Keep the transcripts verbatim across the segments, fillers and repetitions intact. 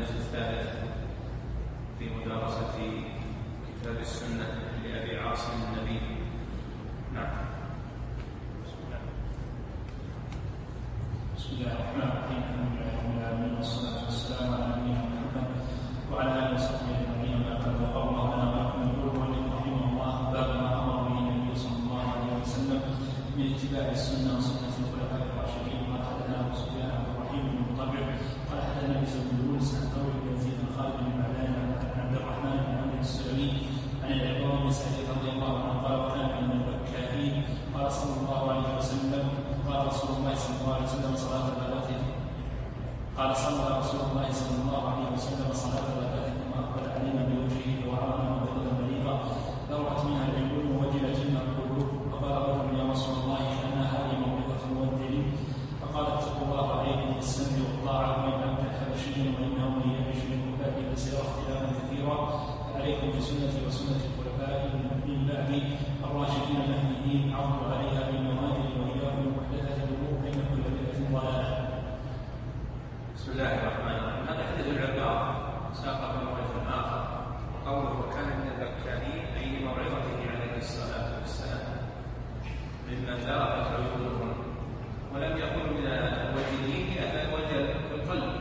الدرس الثالث في مدارسة كتاب السنة لأبي عاصم النبي. نعم. بسم الله الرحمن الرحيم. الحمد لله رب العالمين والصلاة والسلام على نبينا محمد وعلى آله وصحبه أجمعين. ما بعد فقال الله لنا ولكم يقول رحمه الله باب ما أمر به النبي صلى الله عليه وسلم من اتباع السنة وسنة الخلفاء الراشدين. قال حدثنا أبو سفيان عبد الرحيم بن مطرب قال حدثنا عيسى بن يونس عن ثور بن يزيد بن خالد بن معدان عن عبد الرحمن بن عمرو السلمي عن العباد بن سعيد رضي الله عنه قال وكان من البكائين قال صلى الله عليه وسلم قال رسول الله صلى الله عليه وسلم صلاة الغداة قال صلى رسول الله صلى الله عليه وسلم صلاة الغداة ثم أقبل علينا بوجهه وعرضنا موعظة بليغة ذرعت منها العيون ووجلت منها القلوب فقال رجل يا رسول الله كأن هذه موعظة مودع فقال اتقوا الله عليكم بالسمع والطاعة وإن عبدا حبشيا وإنه من يعيش من بعدي فسيرى اختلافا كثيرا فعليكم بسنتي وسنة الخلفاء من بعدي الراشدين المهديين عضوا عليها بالنواجذ وإياكم محدثات الأمور فإن كل بدعة ضلالة. بسم الله الرحمن الرحيم. هذا حديث العباد ساق بموعظ آخر وقوله وكان من البكائين أي لموعظته عليه الصلاة والسلام ممن ذرفت عيونهم ولم يكن من الوجلين لأن الوجل في القلب.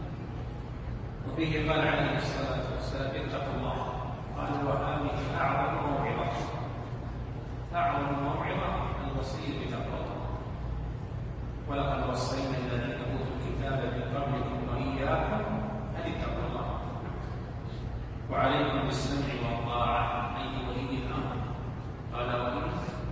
وفيه قال عليه الصلاة والسلام اتقوا الله. قال وهذه أعظم موعظة أعظم موعظة الوصية بتقوى الله. ولقد وصينا الذين أوتوا الكتاب من قبلكم وإياكم أن اتقوا الله وعليكم بالسمع والطاعة أي ولي الأمر. قال وإن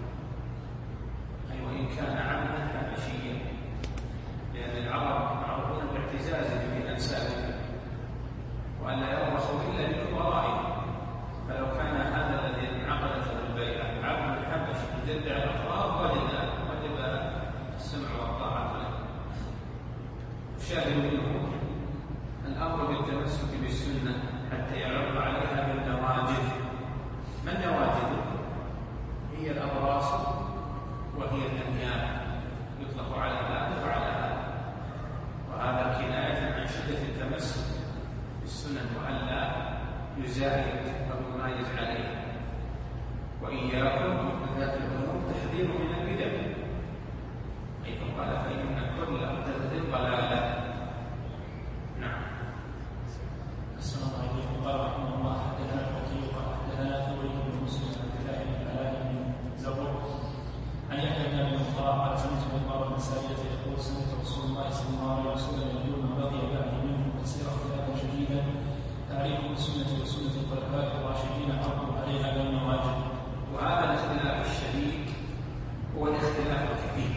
أي وإن كان عبدا حبشيا لأن العرب معروفون باعتزاز بأنسابهم وأن لا يرخصوا إلا بكبرائهم. فلو كان هذا الذي انعقدت البيعة عبد الحبش جد الأطراف وجب وجب السمع والطاعة له. الشاهد منه الأمر بالتمسك بالسنة حتى يعرض عليها بالنواجذ. ما النواجذ؟ هي الأبراس وهي الأنياب يطلق على هذا وعلى هذا، وهذا كناية عن شدة التمسك بالسنة وألا يزايد أو يمايز عليه. وإياكم محدثات الأمور تحذير من البدع أي قال فإن كل محدثة ضلالة. نعم. السلام عليكم. قال رحمه الله حدثنا الحوثي قال حدثنا ثوري بن مسلم عن عبد الله بن علاء بن زبر عن يحيى بن ابي الخطاب قال سمعت عمر بن سعيد يقول سمعت رسول الله صلى الله عليه وسلم يقول من بقي بعد منهم فسير اختلافا شديدا تعريف السنه وسنه الخلفاء الراشدين عرضوا عليها بالنواجذ. وهذا الاختلاف الشديد هو الاختلاف الكثير.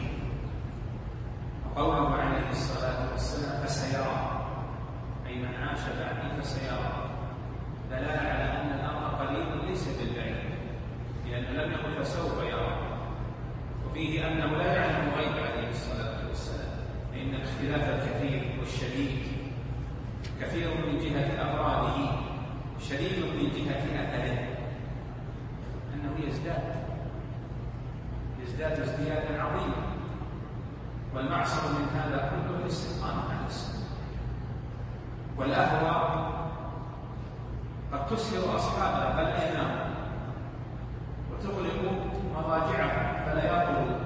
وقوله عليه الصلاه والسلام فسيرى اي من عاش بعدي فسيرى دلاله على ان الامر قريب ليس بالبعيد لانه لم يقل فسوف يرى. وفيه انه لا يعلم الغيب عليه الصلاه والسلام فان الاختلاف الكثير والشديد كثير من جهه افراده شديد من جهه اثره انه يزداد يزداد ازديادا عظيما. والمعصر من هذا كله الاستقامه على السنه. والاهواء قد تسهر اصحابها فلا يناموا وتغلق مضاجعهم فلا يأكلوا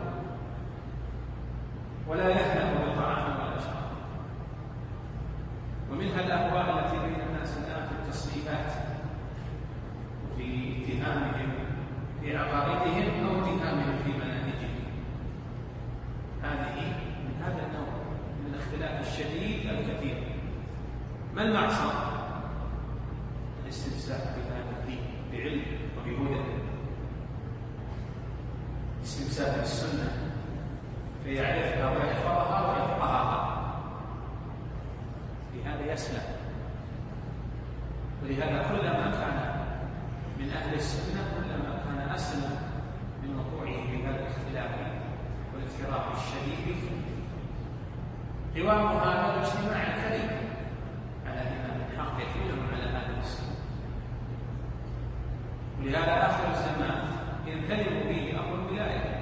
ولا يهنأوا بطعام ولا شراب. ومنها الأهواء التي بين الناس الآن في التصنيفات وفي اتهامهم في عقائدهم أو اتهامهم في مناهجهم. هذه من هذا النوع من الاختلاف الشديد الكثير. ما المعصر؟ الاستمساك بهذا الدين بعلم وبهدى، استمساك بالسنة فيعرفها ويحفظها ويفقهها، لهذا يسلم. ولهذا كلما كان من أهل السنة كلما كان أسلم من وقوعه في هذا الاختلاف والافتراق الشديد. قوام هذا الاجتماع الكريم على إمام الحق يحملهم على هذا السنة. ولهذا آخر الزمان ينكلم به أمر الولاية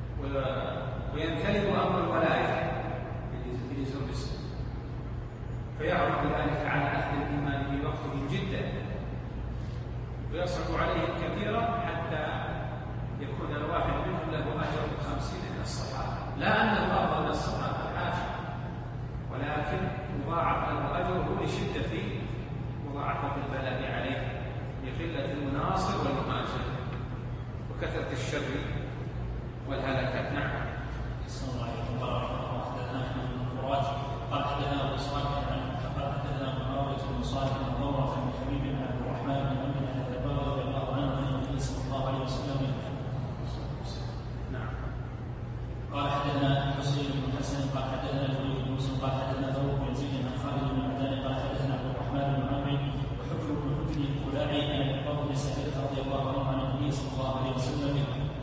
وينكلم أمر الولاية في لزوم السنة. فيعرض ذلك على أهل الإيمان في وقتهم جدا، ويصعب عليهم كثيرا حتى يكون الواحد منهم له أجر خمسين من الصحابة، لا أن البعض من الصحابة حاشا، ولكن يضاعف له أجره لشدة مضاعفة البلاء عليه لقلة المناصر والمهاجر وكثرة الشر والهلكات. نعم. صلى الله عليه وسلم. حدثنا احمد بن فراج قال حدثنا ابو صالح عن قال حدثنا معاويه بن صالح عن ضمره بن حبيب بن عبد الرحمن بن عمرو بن الخطاب رضي الله عنه عن النبي صلى الله عليه وسلم. نعم. قال حدثنا حسين بن حسن قال حدثنا الوليد بن مسلم قال حدثنا داوود بن يزيد عن خالد بن معدان قال حدثنا عبد الرحمن بن عمرو وحجر بن حجر الخلاعي عن العقبه بن سعيد رضي الله عنه عن النبي صلى الله عليه وسلم.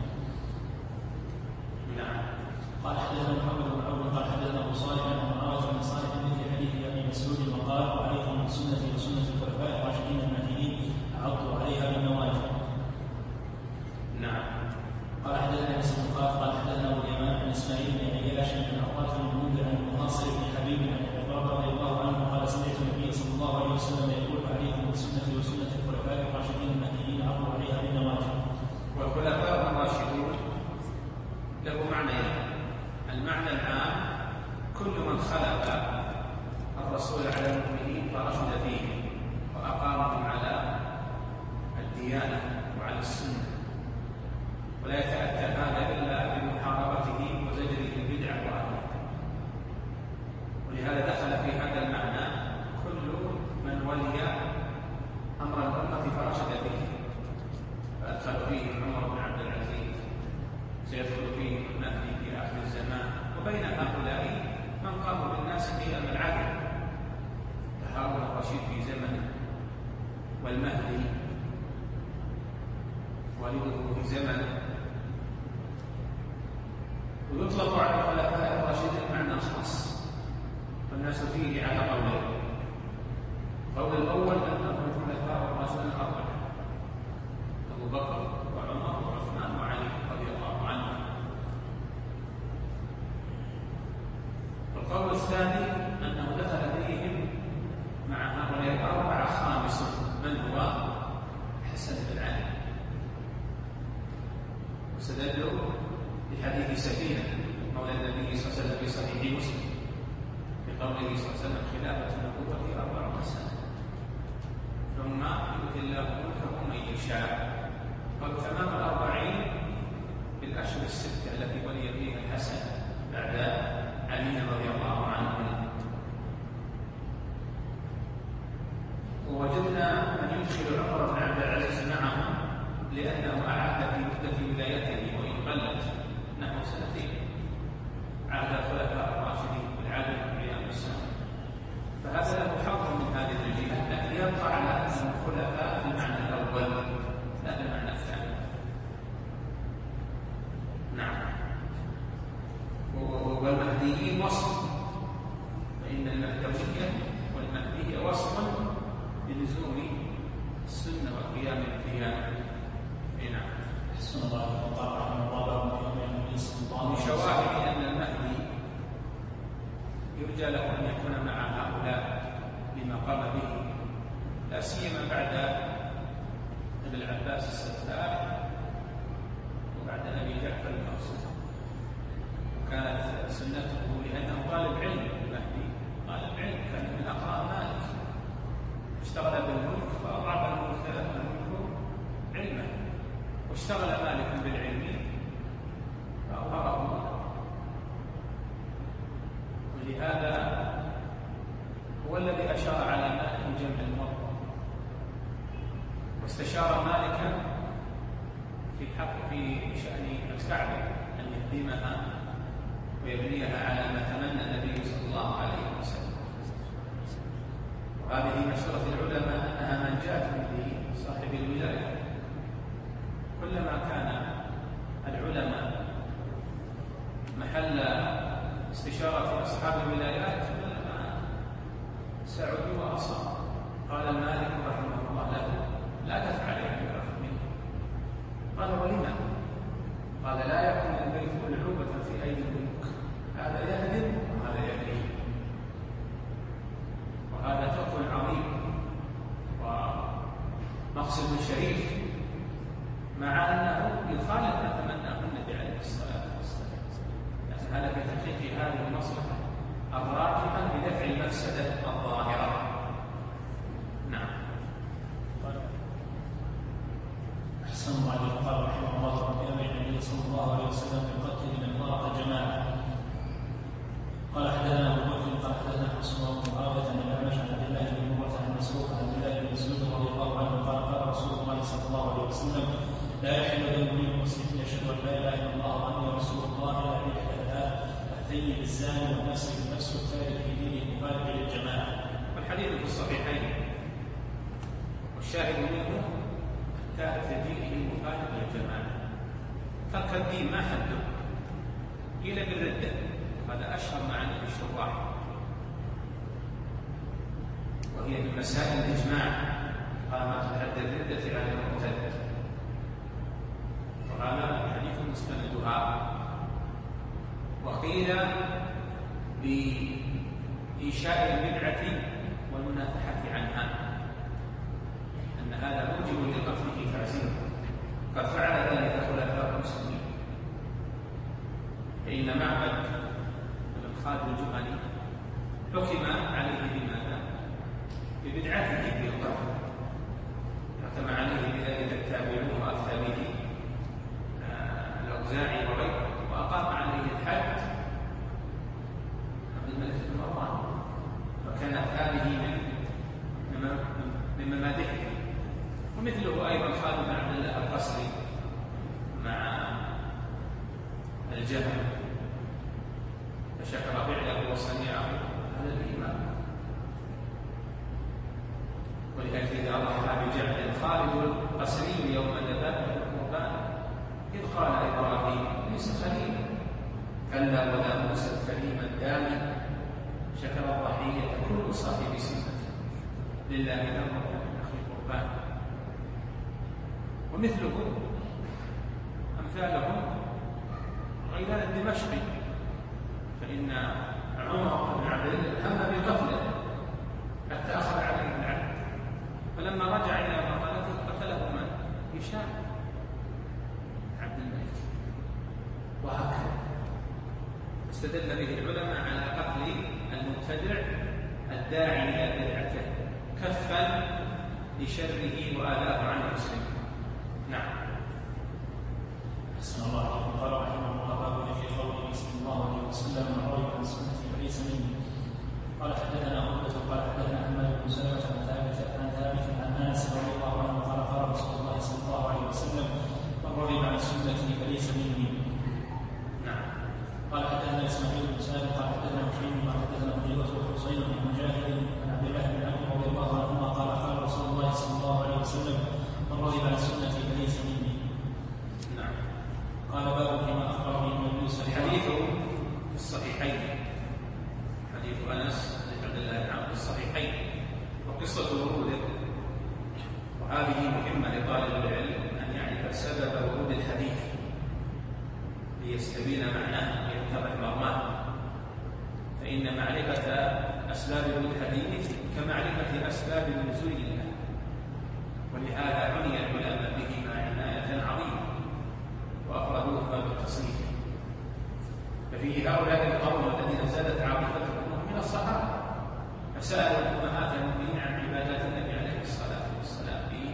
قال حدثنا محمد بن عمرو قال حدثنا ابو صالح عن معاويه بن صالح مثل حديث ابي مسعود وقال وعليكم بسنتي وسنه الخلفاء الراشدين المهديين عضوا عليها بالنواجذ. نعم. قال حدثنا انس بن خالد قال حدثنا ابو اليمان عن اسماعيل بن عياش بن عطاف بن منذر عن المناصر بن حبيب عن عمر رضي الله عنه قال سمعت النبي صلى الله عليه وسلم يقول عليكم بسنتي وسنه الخلفاء الراشدين المهديين عضوا عليها بالنواجذ. والخلفاء الراشدون له معنيين. المعنى العام كل من خلف الرسول على المؤمنين فرشد فيه وأقامهم على الديانة وعلى السنة، ولا يتأتى هذا إلا بمحاربته وزجره البدع وأهلها. ولهذا دخل في هذا المعنى كل من ولي أمر الأمة فرشد فيه، فأدخل فيه عمر بن عبد العزيز، سيدخل فيه المهدي في آخر الزمان، وبين هؤلاء من قام بالناس قيام العدل هارون الرشيد في زمنه، والمهدي والده في زمنه. ويطلق على الخلفاء الراشدين معنى خاص، والناس فيه على قولين. القول الأول أنهم الخلفاء الراشدين الأربعة أبو بكر وعمر وعثمان وعلي رضي الله عنهم. والقول الثاني أنه دخل فيهم مع هؤلاء الأربعة خامس من هو حسن بن علي، واستدلوا بحديث سفينة مولى النبي صلى الله عليه وسلم في صحيح مسلم بقوله صلى الله عليه وسلم خلافة النبوة أربعون سنة ثم يؤتي الله ملكه من يشاء. قالوا تمام الأربعين بالأشهر الستة التي ولي فيها الحسن بعد علي رضي الله عنه. ووجدنا من يدخل عمر بن عبد العزيز معهم لأنه أعاد في مدة ولايته وإن قلت نحو سنتين عهد الخلفاء الراشدين بالعدل والقيام بالسنة، فهذا له حظ من هذه الجهة، لكن يبقى على أن الخلفاء في المعنى الأول لا في المعنى الثاني. نعم. والمهديين وصف، فإن المهدوية والمهدية وصف بلزوم السنة وقيام القيامة. نعم. حسن الله وقال رحمه الله من شواهد أن المهدي يرجى له أن يكون مع هؤلاء لما قام به، لا سيما بعد ابن العباس الستار وبعد أبي جعفر المنصور. وكانت سنته لأنه طالب علم، المهدي طالب علم كان من أقراء مالك، اشتغل بالملك فأضعف الملك علما، واشتغل مالك بالعلم فأظهره الله. ولهذا هو الذي أشار على مالك جمع الموضع، واستشار مالكا في حق في شأن الكعبة أن يهدمها ويبنيها على ما تمنى النبي صلى الله عليه وسلم. وهذه مشورة العلماء أنها منجاة لصاحب الولاية. كلما كان العلماء محل استشارة أصحاب الولايات كلما سعدوا وأصابوا. قال المالك رحمه الله له لا تفعل يا أمير المؤمنين. قال ولما؟ قال لا يكون البيت ألعوبة في أيدي الملوك، هذا يهدم وهذا يهدم. المفسدة الظاهرة. نعم. أحسن الله عليه. قال رحمه الله ربنا بين النبي صلى الله عليه وسلم في قتل من ضاق جماعة. قال حدثنا أبو بكر قال حدثنا حسن بن معاوية عن الأعمش عن عبد الله بن مرة عن مسروق عن عبد الله بن مسعود رضي الله عنه قال قال رسول الله صلى الله عليه وسلم لا يحل لامرئ مسلم يشهد أن لا إله إلا الله وأني رسول الله لا إله الثيب الزاني والنفس بالنفس والثالث في دينه مخالف للجماعة. والحديث في الصحيحين والشاهد منه الثالث في دينه مخالف للجماعة. ترك الدين ما حده إلا بالردة، هذا أشهر معاني الشرائع، وهي من مسائل الإجماع قامت حد الردة على المرتد، وهذا حديث مستندها. وقيل بإنشاء البدعة والمنافحة عنها أن هذا موجب لقتله تعزيره، قد فعل ذلك خلفاء المسلمين. فإن معبد بن خالد الجهني حكم عليه بماذا؟ ببدعته في القتل، حكم عليه بذلك التابعون وأكثره الأوزاعي وغيره، وأقام عليه الحد عبد الملك بن مروان، وكانت هذه من من ممادحه. ومثله أيضا خالد بن عبد الله القصري مع الجهل فشكر فعله وصنيعه على الإيمان. ولذلك إذا الله بجعل خالد القصري يوم ذبح القربان إذ قال إبراهيم ليس خليلا كلا ولا موسى الكريم الداني شكر الضحية كل صاحب سنة لله ذنبه من أخي القربان. ومثله أمثالهم غيلان الدمشقي، فإن عمر بن عبد الله هم بقتله حتى أخذ عليه العهد، فلما رجع إلى مقالته قتله من؟ هشام عبد الملك. وهكذا استدل به العلماء على قتل المبتدع الداعي إلى بدعته كفا لشره وآذاه عن المسلمين. نعم. بسم الله الرحمن الرحيم. قال رحمه الله باب في قوله صلى الله عليه وسلم من رغب عن سنتي فليس مني. قال حدثنا عقبة قال حدثنا حماد بن سلمة عن ثابت عن ثابت عن انس رضي الله عنه قال قال رسول الله صلى الله عليه وسلم من رغب عن سنتي فليس مني. نعم. قال حدثنا اسماعيل بن سالم قال حدثنا حسين قال حدثنا مغيرة وحسين بن مجاهد عن عبد الله بن عمرو رضي الله عنهما قال قال رسول الله صلى الله عليه وسلم من رغب عن سنتي فليس مني. نعم. قال باب فيما اخبر به النبي صلى الله عليه الحديث وسلم في الصحيحين، حديث انس بن عبد الله بن عمرو في الصحيحين وقصه وروده. وهذه مهمه لطالب العلم ان يعرف سبب ورود الحديث ليستبين معناه ويتضح مرماه، فان معرفه اسباب ورود الحديث كمعرفه اسباب نزول الله، ولهذا عني العلماء بهما عنايه عظيمه وأفردوه باب التصنيف. ففيه هؤلاء القوم الذين زادت عاطفتهم من الصحابة فسألوا أمهات المؤمنين عن عبادات النبي عليه الصلاة والسلام في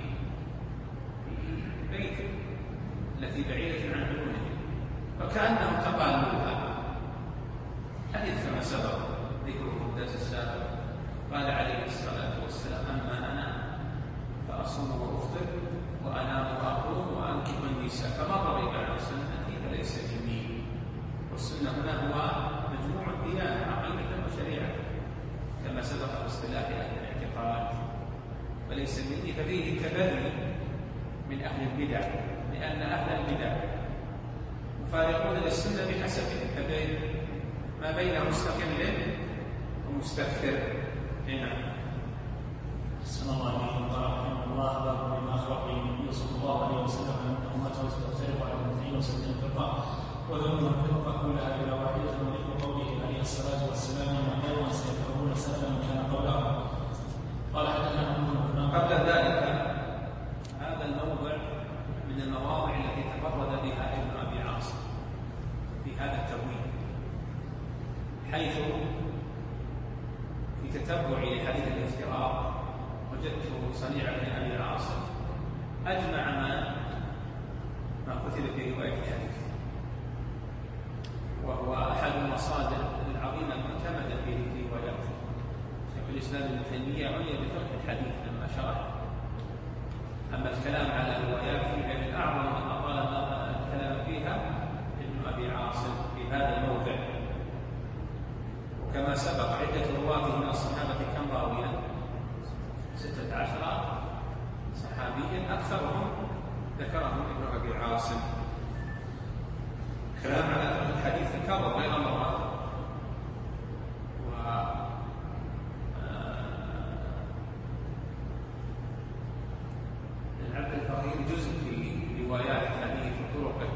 بيته التي بعيدة عن عيونهم، وكأنهم تقالوها. حديث كما سبق ذكره في الدرس السابق قال عليه الصلاة والسلام أما أنا فأصوم وأفطر وأنام وأقوم وأنكح النساء فمن رغب عن سنتي فليس مني. والسنة هنا هو مجموع الديانة عقيدة وشريعة كما سبق باصطلاح أهل الاعتقاد، وليس مني ففيه تبري من أهل البدع، لأن أهل البدع مفارقون للسنة بحسب التبين ما بين مستقل ومستكثر. هنا بسم الله الرحمن الرحيم. الله باب بما اخبر به النبي صلى الله عليه وسلم ان امته ستفترق على اثنتين وسبعين فرقه وذمهم الفرقه كلها الى واحده، وذكر قوله عليه الصلاه والسلام ان يوما سيكفرون سلما كان قبلهم. قال حدثنا قبل ذلك هذا الموضع من المواضع التي تفرد بها ابن ابي عاصم في هذا التبويب، حيث في في تتبعي لحديث الافتراق وجدت صنيع بن أبي عاصم أجمع ما ما كتب في رواية الحديث، وهو أحد المصادر العظيمة المعتمدة في رواياته. شيخ الإسلام ابن تيمية عني بفقه الحديث لما شرح. أما الكلام على رواياته فمن أعظم من أطال الكلام فيها ابن أبي عاصم في هذا الموضع. وكما سبق عدة رواته من الصحابة كم راويا؟ ستة عشر صحابيا أكثرهم ذكرهم ابن أبي عاصم. كلام على الحديث تكرر غير مرة. و العبد الفقير جزء في روايات الحديث وطرقه،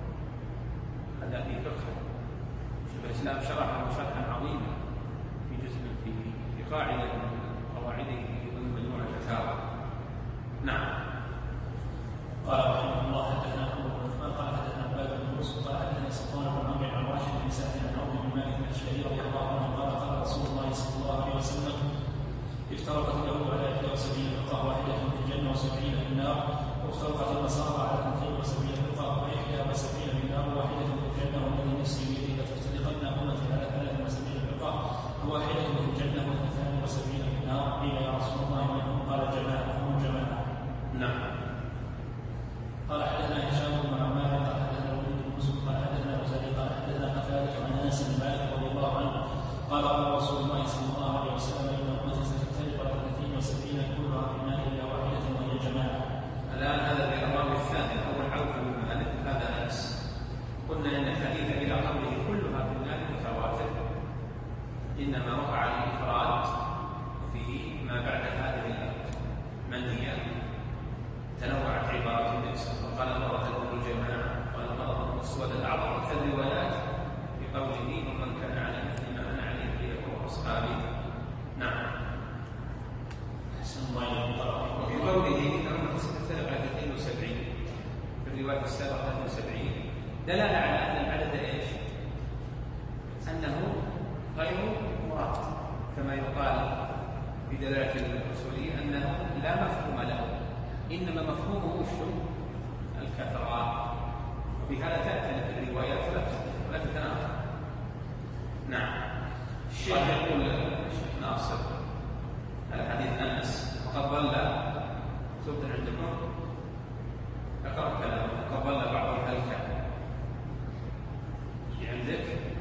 هذا في فقه شيخ الإسلام شرحه شرحا عظيما في جزء في في قاعدة من قواعده في ضمن مجموعة الفتاوى. نعم. قال رحمه الله حدثنا ابو عثمان قال حدثنا عباد بن يوسف قال حدثنا سلطان بن عمرو عن راشد بن سعد عن عوف بن مالك الاشعري رضي الله عنه قال قال رسول الله صلى الله عليه وسلم افترقت اليهود على احدى وسبعين فرقه واحده في الجنه وسبعين في النار، وافترقت النصارى على اثنتين وسبعين فرقه واحدى وسبعين في النار وواحده في الجنه، والذي نفسي بيده لتفترقن امتي على ثلاث وسبعين فرقه وواحده في الجنه واثنتان وسبعين في النار. قيل يا رسول الله منهم؟ قال جماعه هم جماعه. نعم. قال حدثنا هشام بن عمار قال حدثنا وليد بن مسلم قال حدثنا وزيد قال حدثنا قتادة عن انس بن مالك رضي الله عنه قال قال رسول الله صلى الله عليه وسلم ان امتي ستفترق على ثلاثين وسبعين كلها في النار الا واحده وهي جماعه. الان هذا في الراوي الثاني اول عوف بن مالك هذا انس. قلنا ان الحديث الى قوله كلها في النار متواتر، انما وقع الافراد في ما بعد هذه المنهيه. تنوعت عبارات النبي صلى الله عليه وسلم، قال مرة تكون الجماعة، قال مرة الأسود الأعظم كالروايات بقوله ومن كان على مثل ما أنا عليه هو أصحابي. نعم. أحسن الله إليكم. وفي قوله إنهم ستفترق على اثنين وسبعين في الرواية السابقة اثنين وسبعين دلالة على أن العدد إيش؟ أنه غير مراد، كما يقال في دلالة الأصولية أنه لا مفهوم له، إنما مفهومه الكثرة، وبهذا تأتي الروايات ولا تتناقض. نعم. الشيخ يقول الشيخ ناصر على حديث أنس وقد ضل سبت عندكم أقرأ كلامه وقد ضل بعض الهلكة في عندك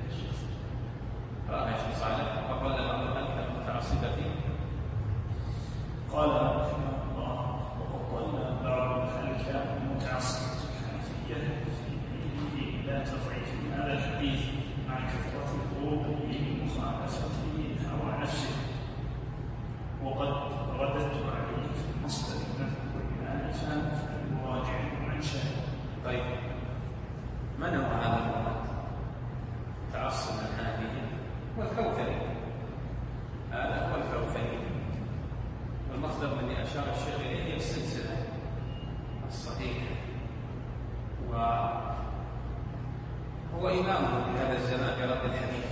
رأى شيخ صالح وقد ضل بعض الهلكة المتعصبة فيه. قال رحمه الله وقد ضل بعض الهلكة المتعصبة الحنفية في لا تضعيف هذا الحديث مع كثرة الظهور لمخالفته هوى نفسه، وقد رددت عليه في المصدر المذكور آنفا في المراجع المنشأ. طيب، من هو هذا المراد؟ تعصب الحنفية والكوثري، هذا هو الكوثري، والمصدر الذي أشار الشيخ إليه هي السلسلة الصحيحة، وهو إمامه في هذا الزمان برد الحديث.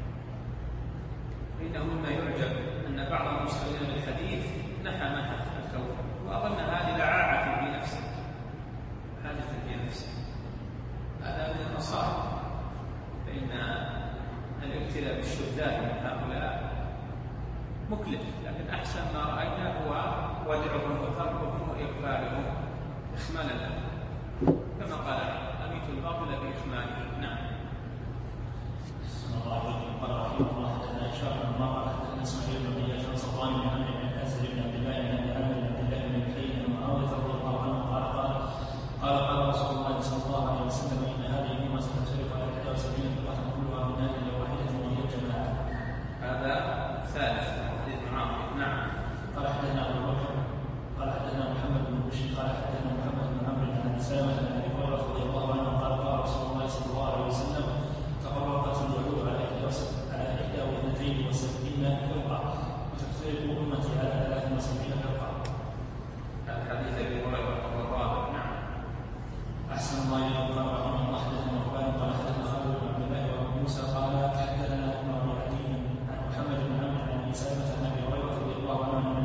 إنه مما يعجب أن بعض المسلمين بالحديث نحى منهج الكوثر، وأظن هذه لعاعة في نفسه، حاجة في نفسه، هذا من المصائب، فإن الابتلاء بالشداد من هؤلاء مكلف، لكن أحسن ما رأينا هو ودعهم وتركهم وإغفالهم إخمالا له، كما قال أميت الباطل بإخماله. نعم. بسم الله الرحمن الرحيم. قال حدثنا هشام بن عمار حدثنا اسماعيل بن اياس عن صفوان بن عمرو بن اسد بن عبد الله بن ابي عامر بن عبد الله بن الحي بن معاويه رضي الله عنه قال قال قال قال رسول الله صلى الله عليه وسلم ان هذه الامه ستفترق على احدى وسبعين فرقه كلها من نار الا واحده وهي الجماعه. هذا ثالث حديث معاويه. نعم. قال حدثنا ابو بكر قال حدثنا محمد بن بشير قال حدثنا محمد بن عمرو بن ابي سلمه بن ابي هريره رضي الله عنه قال قال رسول الله صلى الله عليه وسلم تفرقت اليهود على على احدى واثنتين وسبعين فرقه وتفترق امتي على ثلاث وسبعين فرقه. الحديث ابي هريره وهو الرابع. نعم. احسن الله اليكم. قال رحمه الله حدثنا ربان قال حدثنا خالد بن عبد الله وابو موسى قال حدثنا ابن ابي عدي عن محمد بن عمرو عن ابي سلمه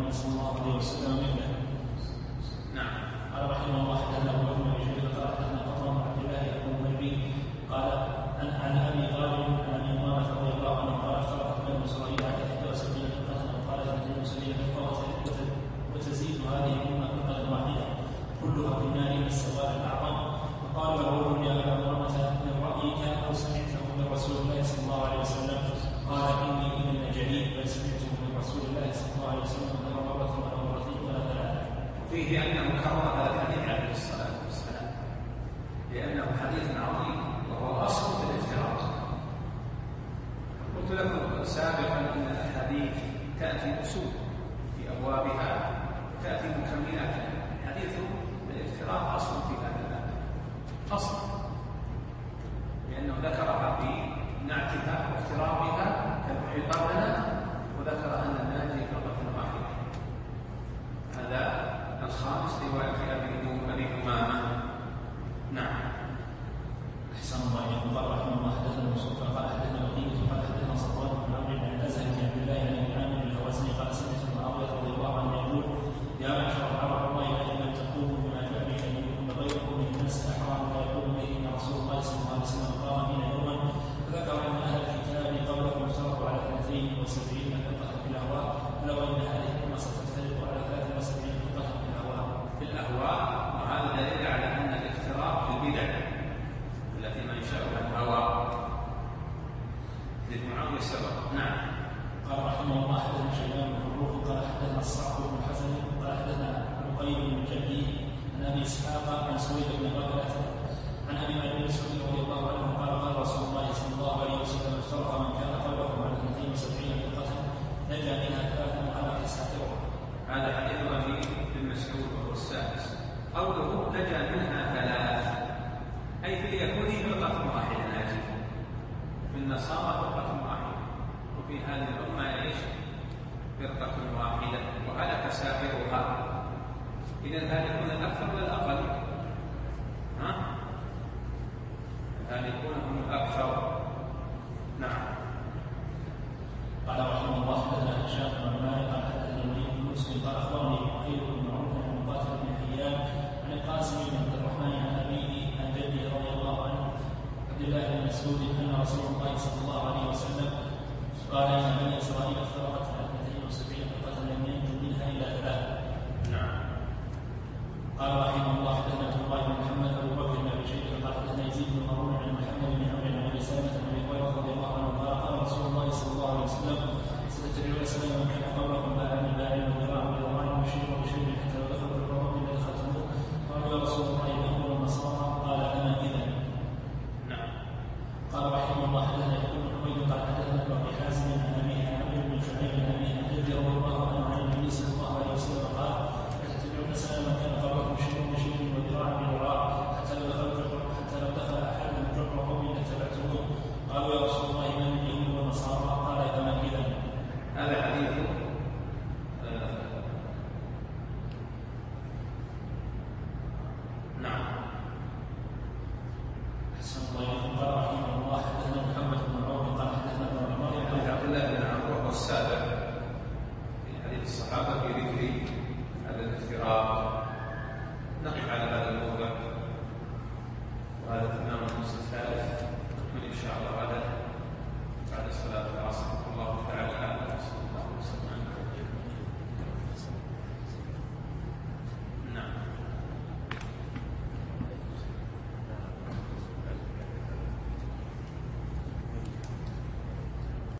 محمد صلى الله عليه وسلم مثله. نعم. قال رحمه الله حدثنا ابو بكر بن شيبه قال حدثنا قطان بن عبد الله ابو مربي قال عن ابي طالب عن ابي امامه رضي الله عنه قال افترقت بنو اسرائيل على احدى وسبعين فرقه وقالت اثنين وسبعين فرقه وتزيد هذه الامه فرقه واحده كلها في النار من السواد الاعظم. فقال له يا ابا امامه من رايك او سمعته من رسول الله صلى الله عليه وسلم؟ قال اني اذا جليل بل سمعته من رسول الله صلى الله عليه وسلم غير مره ولا مرتين ولا ثلاثه. فيه انه كرر هذا الحديث عليه الصلاه والسلام لانه حديث عظيم وهو اصل في الافتراق. قلت لكم سابقا ان الاحاديث تاتي اصول في ابوابها وتاتي مكملات. حديث الافتراق اصل في هذا الباب اصل لانه ذكرها في نعتها وافتراقها كالحقابنا وذكر ان الناجي فرقه واحده. هذا الخامس روايه ابي امامه. نعم. احسن الله اليكم. قال رحمه الله حدثنا مصطفى قال حدثنا بقيه قال حدثنا صفوان بن عمرو بن الازهر بن عبد الله بن عامر الهوازني قال سمعت معاويه رضي الله عنه يقول يا معشر العرب والله ان لم تقوموا بما جاء به نبيكم فغيركم من الناس احرى ما يقول به ان رسول الله صلى الله عليه وسلم قام حين يوما فذكر ان اهل الكتاب قبلكم افترقوا على اثنتين وسبعين فرقه في الاهواء لو ان هذه الامه ستفترق على ثلاث وسبعين فرقه في الاهواء. في الاهواء وهذا دليل على ان الافتراق في البدع التي منشأها الهوى للمعاوية سبق. نعم. قال رحمه الله حدثنا شيبان بن فروخ قال حدثنا الصعب بن حسن قال حدثنا عقيل بن جدي عن ابي اسحاق عن سويد بن غفلة عن ابي معين السعودي رضي الله عنه قال قال رسول الله صلى الله عليه وسلم افترق من كان قبلكم على اثنتين وسبعين فرقة نجا منها ثلاثا وهلك تسعة. هذا حديث ابي بن مسعود وهو السادس. قوله نجا منها ثلاث أي في اليهود فرقة واحدة ناجية في النصارى فرقة واحدة وفي هذه الأمة يعيش فرقة واحدة وهلك سائرها. إذن هل يكون الأكثر ولا الأقل؟ ها؟ هل يكون هم الأكثر؟ نعم. قال رحمه الله حدثنا هشام بن مالك قال حدثنا الوليد بن مسلم قال أخبرني عقيل بن معروف عن مقاتل بن حيان عن القاسم بن عبد الرحمن عن أبيه عن جده رضي الله عنه عبد الله بن مسعود أن رسول الله صلى الله عليه وسلم قال إن بني إسرائيل افترقت على اثنتين وسبعين فرقة لم ينجو منها إلا ثلاثة. نعم. قال رحمه الله حدثنا عبد الله بن محمد أبو بكر بن أبي شيبة قال حدثنا يزيد بن هارون عن محمد بن عمرو عن أبي سلمة عن أبي هريرة رضي الله عنه قال قال رسول الله صلى الله عليه وسلم ستتبعون سنن من كان